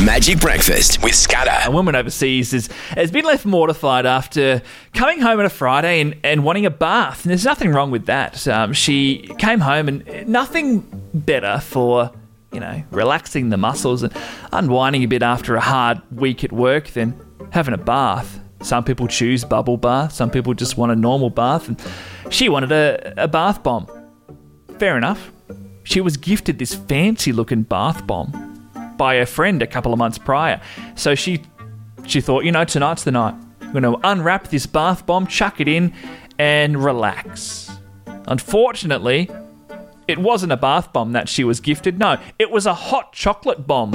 Magic Breakfast with Scudder. A woman overseas has been left mortified after coming home on a Friday and wanting a bath. And there's nothing wrong with that. She came home and nothing better for, relaxing the muscles and unwinding a bit after a hard week at work than having a bath. Some people choose bubble bath. Some people just want a normal bath. And she wanted a bath bomb. Fair enough. She was gifted this fancy-looking bath bomb by a friend a couple of months prior. So she thought, tonight's the night. I'm going to unwrap this bath bomb, chuck it in, and relax. Unfortunately, it wasn't a bath bomb that she was gifted. No, it was a hot chocolate bomb.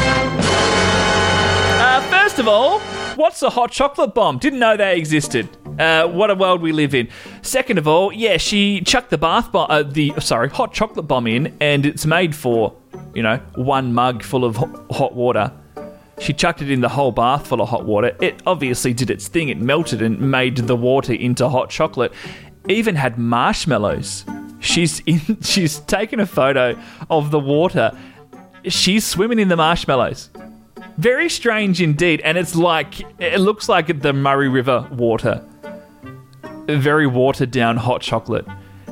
First of all, what's a hot chocolate bomb? Didn't know they existed. What a world we live in. Second of all, she chucked the hot chocolate bomb in, and it's made for, one mug full of hot water. She chucked it in the whole bath full of hot water. It obviously did its thing. It melted and made the water into hot chocolate. Even had marshmallows. She's taken a photo of the water. She's swimming in the marshmallows. Very strange indeed, and it looks like the Murray River water. Very watered down hot chocolate.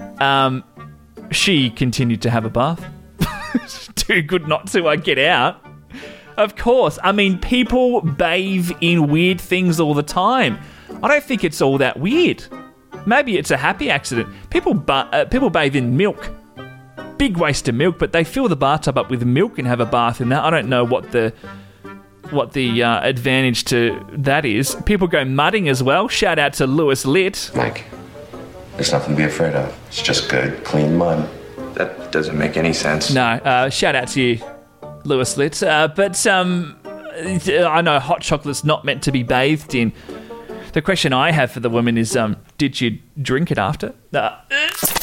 She continued to have a bath. Too good not to get out. Of course. I mean, people bathe in weird things all the time. I don't think it's all that weird. Maybe it's a happy accident. People bathe in milk. Big waste of milk, but they fill the bathtub up with milk and have a bath in that. I don't know what the advantage to that is. People go mudding as well. Shout out to Lewis Litt. Mike, there's nothing to be afraid of. It's just good, clean mud. That doesn't make any sense. No, shout out to you, Lewis Litt. But I know hot chocolate's not meant to be bathed in. The question I have for the woman is, did you drink it after?